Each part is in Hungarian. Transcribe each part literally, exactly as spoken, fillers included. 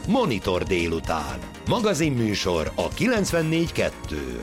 Monitor délután. Magazinműsor a kilencvennégy kettő.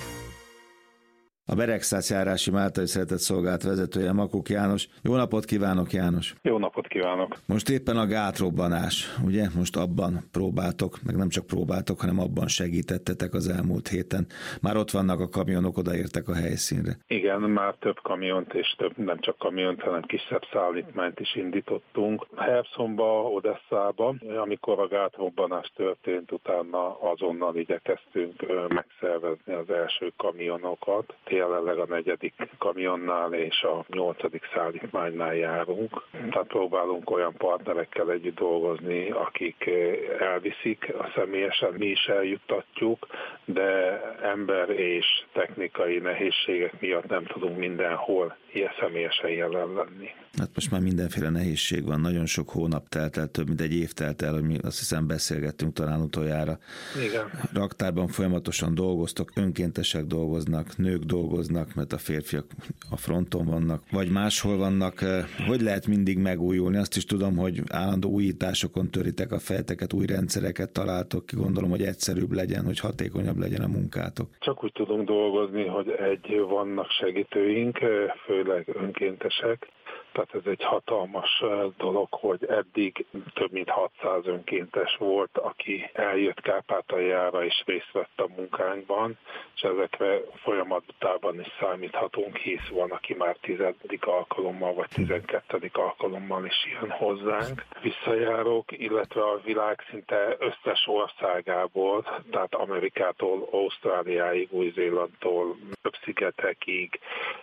A Beregszász járási Máltai Szeretett Szolgálat vezetője Makuk János. Jó napot kívánok, János! Jó napot kívánok! Most éppen a gátrobbanás, ugye? Most abban próbáltok, meg nem csak próbáltok, hanem abban segítettetek az elmúlt héten. Már ott vannak a kamionok, odaértek a helyszínre. Igen, már több kamiont és több, nem csak kamiont, hanem kisebb szállítmányt is indítottunk. Herszonba, Odesszába, amikor a gátrobbanás történt, utána azonnal igyekeztünk megszervezni az első kamionokat. Jelenleg a negyedik kamionnál és a nyolcadik szállítmánynál járunk. Tehát próbálunk olyan partnerekkel együtt dolgozni, akik elviszik, a személyesen mi is eljuttatjuk, de ember és technikai nehézségek miatt nem tudunk mindenhol ilyen személyesen jelen lenni. Hát most már mindenféle nehézség van, nagyon sok hónap telt el, több mint egy év telt el, hogy mi azt hiszem beszélgettünk talán utoljára. Igen. Raktárban folyamatosan dolgoztok, önkéntesek dolgoznak, nők dolgoznak, mert a férfiak a fronton vannak, vagy máshol vannak. Hogy lehet mindig megújulni? Azt is tudom, hogy állandó újításokon töritek a fejeteket, új rendszereket találtok ki, gondolom, hogy egyszerűbb legyen, hogy hatékonyabb legyen a munkátok. Csak úgy tudunk dolgozni, hogy egy vannak segítőink, főleg önkéntesek. Tehát ez egy hatalmas dolog, hogy eddig több mint hatszáz önkéntes volt, aki eljött Kárpátaljára és részt vett a munkánkban, és ezekre folyamatában is számíthatunk, hisz van, aki már tizedik alkalommal vagy tizenkettedik alkalommal is jön hozzánk. Visszajárók, illetve a világ szinte összes országából, tehát Amerikától, Ausztráliáig, Új-Zélandtól, Több-szigetekig,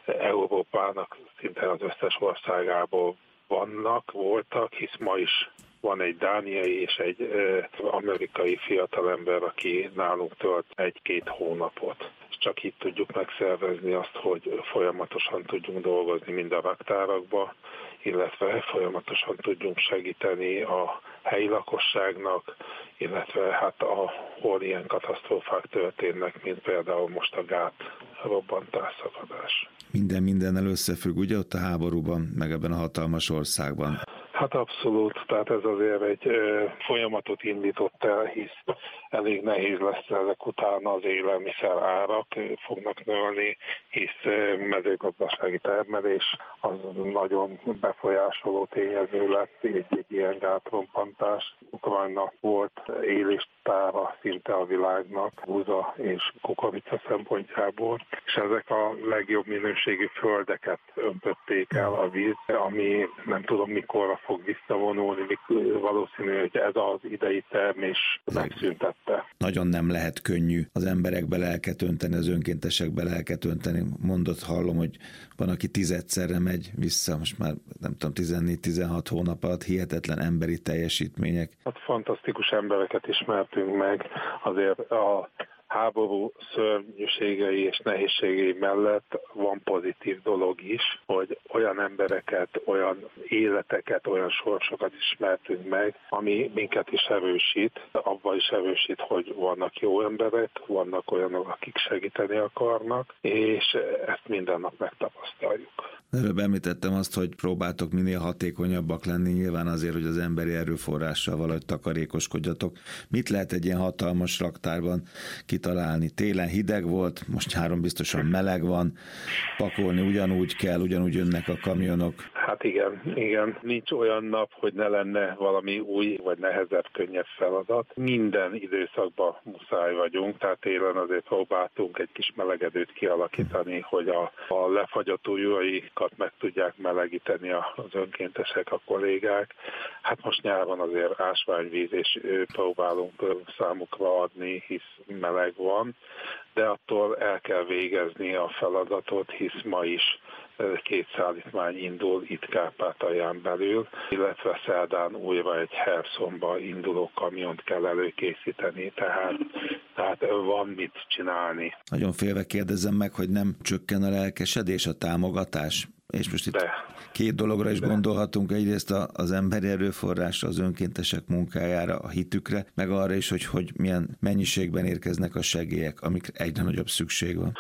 Európának szinte az összes országából vannak, voltak, hisz ma is van egy dániai és egy ö, amerikai fiatalember, aki nálunk tölt egy-két hónapot. És csak itt tudjuk megszervezni azt, hogy folyamatosan tudjunk dolgozni mind a raktárakba, illetve folyamatosan tudjunk segíteni a helyi lakosságnak, illetve hát ahol ilyen katasztrófák történnek, mint például most a gát robbantás, szakadás. Minden mindennel összefügg, ugye ott a háborúban, meg ebben a hatalmas országban? Hát abszolút, tehát ez azért egy ö, folyamatot indított el, hisz elég nehéz lesz ezek után az élelmiszer árak fognak nőni, hisz mezőgazdasági termelés az nagyon befolyásoló tényező lesz, egy, egy ilyen gátrompantás. Ukrajna volt éléstára szinte a világnak, búza és kukorica szempontjából, és ezek a legjobb minőségű földeket öntötték el a víz, ami nem tudom mikorra fog visszavonulni, valószínű, hogy ez az idei termés megszüntette. Nagyon nem lehet könnyű az emberekbe lelket önteni, az önkéntesekbe lelket önteni. Mondott, hallom, hogy van, aki tizedszerre megy vissza, most már nem tudom, tizennégy-tizenhat hónap alatt, hihetetlen emberi teljesítmények. Hát fantasztikus embereket ismertünk meg, azért a háború szörnyűségei és nehézségei mellett van pozitív dolog is, hogy olyan embereket, olyan életeket, olyan sorsokat ismertünk meg, ami minket is erősít, abban is erősít, hogy vannak jó emberek, vannak olyanok, akik segíteni akarnak, és ezt minden nap megtapasztaljuk. Előbb említettem azt, hogy próbáltok minél hatékonyabbak lenni, nyilván azért, hogy az emberi erőforrással valahogy takarékoskodjatok. Mit lehet egy ilyen hatalmas raktárban kitalálni? Télen hideg volt, most nyáron biztosan meleg van, pakolni ugyanúgy kell, ugyanúgy jönnek a kamionok. Hát igen, igen. Nincs olyan nap, hogy ne lenne valami új, vagy nehezebb, könnyebb feladat. Minden időszakban muszáj vagyunk, tehát télen azért próbáltunk egy kis melegedőt kialakítani, hogy a, a lefagyott ujjaikat meg tudják melegíteni az önkéntesek, a kollégák. Hát most nyáron azért ásványvíz, és próbálunk számukra adni, hisz meleg van, de attól el kell végezni a feladatot, hisz ma is két szállítmány indul itt Kárpátalján belül, illetve szerdán újra egy Herszonba induló kamiont kell előkészíteni, tehát, tehát van mit csinálni. Nagyon félve kérdezem meg, hogy nem csökken a lelkesedés, a támogatás? És most itt De. két dologra is De. gondolhatunk, egyrészt az emberi erőforrásra, az önkéntesek munkájára, a hitükre, meg arra is, hogy, hogy milyen mennyiségben érkeznek a segélyek, amikre egyre nagyobb szükség van.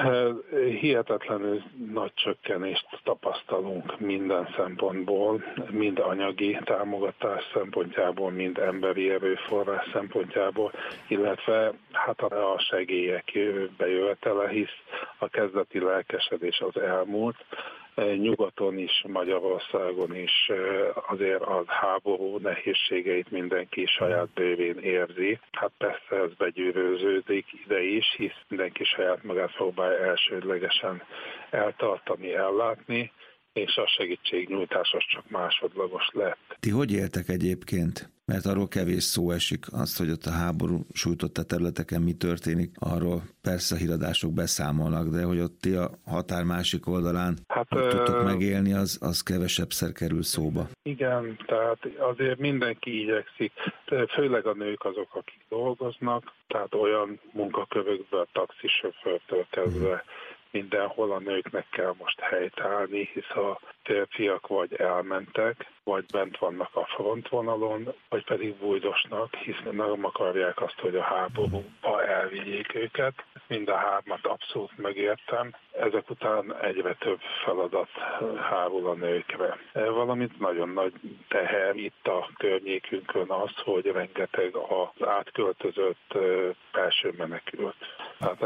Hihetetlenül nagy csökkenést tapasztalunk minden szempontból, mind anyagi támogatás szempontjából, mind emberi erőforrás szempontjából, illetve hát a segélyek bejövetele, hisz a kezdeti lelkesedés az elmúlt. Nyugaton is, Magyarországon is azért a háború nehézségeit mindenki saját bővén érzi. Hát persze ez begyűrőződik ide is, hisz mindenki saját magát próbálja elsődlegesen eltartani, ellátni, és a segítségnyújtás az csak másodlagos lett. Ti hogy éltek egyébként? Mert arról kevés szó esik, azt, hogy ott a háború sújtotta területeken mi történik, arról persze a híradások beszámolnak, de hogy ott ti a határ másik oldalán hát, hogy tudtok megélni, az, az kevesebbszer kerül szóba. Igen, tehát azért mindenki igyekszik, főleg a nők azok, akik dolgoznak, tehát olyan munkakörökből, taxisofőrtől kezdve, mindenhol a nőknek kell most helytállni, hisz a férfiak vagy elmentek, vagy bent vannak a frontvonalon, vagy pedig bújdosnak, hisz nem akarják azt, hogy a háborúba elvigyék őket. Mind a hármat abszolút megértem. Ezek után egyre több feladat hárul a nőkre. Valamint nagyon nagy teher itt a környékünkön az, hogy rengeteg az átköltözött belső menekült. Hát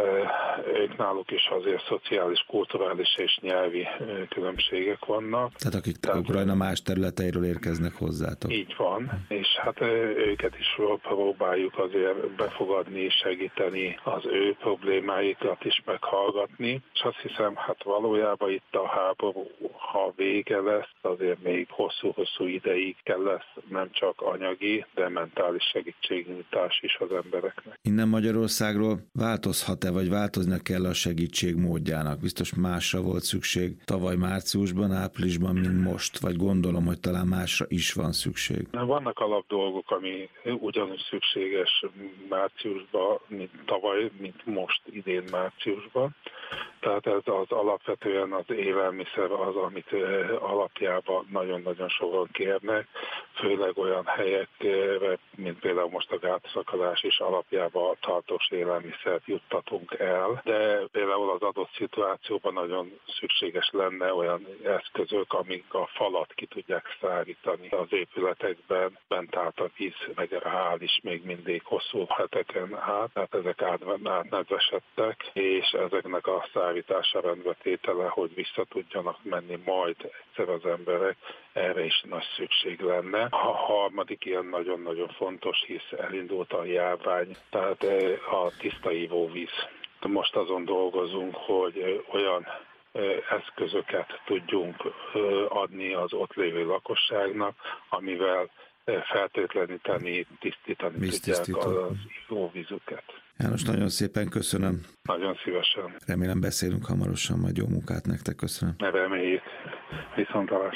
ők náluk is azért szociális, kulturális és nyelvi különbségek vannak. Tehát akik Tehát, Ukrajna más területeiről érkeznek hozzátok. Így van, és hát őket is próbáljuk azért befogadni, segíteni, az ő problémáikat is meghallgatni, és azt hiszem, hát valójában itt a háború, ha vége lesz, azért még hosszú-hosszú ideig kell lesz nem csak anyagi, de mentális segítségnyújtás is az embereknek. Innen Magyarországról változhat-e, vagy változnak kell a segítség módjának? Biztos másra volt szükség tavaly márciusban, áprilisban, mint most, vagy gondolom, hogy talán másra is van szükség. Vannak alapdolgok, ami ugyanúgy szükséges márciusban, mint tavaly, mint most idén márciusban. Tehát ez az alapvetően az élelmiszer az, amit alapjában nagyon-nagyon sokan kérnek, főleg olyan helyekre, mint például most a gátszakadás is alapjában tartós élelmiszert juttatunk el, de például az adott szituációban nagyon szükséges lenne olyan eszközök, amik a falat ki tudják szárítani az épületekben, bent állt a víz, meg áll is még mindig hosszú heteken át, tehát ezek átnedvesedtek, és ezeknek a szállítása rendbetétele, hogy vissza tudjanak menni majd egyszer az emberek, erre is nagy szükség lenne. A harmadik ilyen nagyon-nagyon fontos, hisz elindult a járvány, tehát a tiszta ivóvíz. Most azon dolgozunk, hogy olyan eszközöket tudjunk adni az ott lévő lakosságnak, amivel feltétleníteni, tisztítani tudják az ivóvízüket. János, nagyon szépen köszönöm. Nagyon szívesen. Remélem beszélünk hamarosan, majd jó munkát nektek, köszönöm. Ne reméljük. Viszontlátásra.